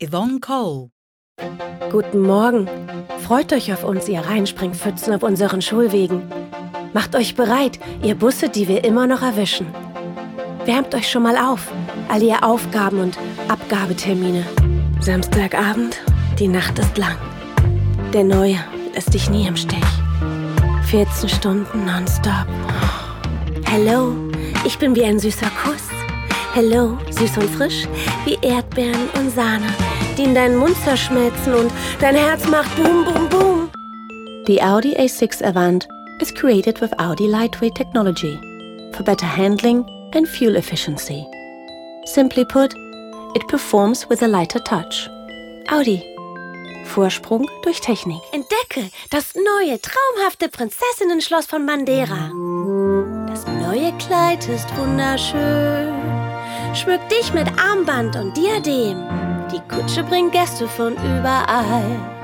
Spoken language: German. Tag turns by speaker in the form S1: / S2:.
S1: Yvonne Cole.
S2: Guten Morgen. Freut euch auf uns, ihr Reinspringpfützen auf unseren Schulwegen. Macht euch bereit, ihr Busse, die wir immer noch erwischen. Wärmt euch schon mal auf, all ihr Aufgaben und Abgabetermine. Samstagabend, die Nacht ist lang. Der Neue lässt dich nie im Stich. 14 Stunden nonstop. Hello, ich bin wie ein süßer Kuss. Hello, süß und frisch, wie Erdbeeren und Sahne, die in deinen Mund zerschmelzen und dein Herz macht boom, boom, boom. The Audi A6 Avant is created with Audi lightweight technology for better handling and fuel efficiency. Simply put, it performs with a lighter touch. Audi. Vorsprung durch Technik. Entdecke das neue, traumhafte Prinzessinnen-Schloss von Mandera. Das neue Kleid ist wunderschön. Schmück dich mit Armband und Diadem. Die Kutsche bringt Gäste von überall.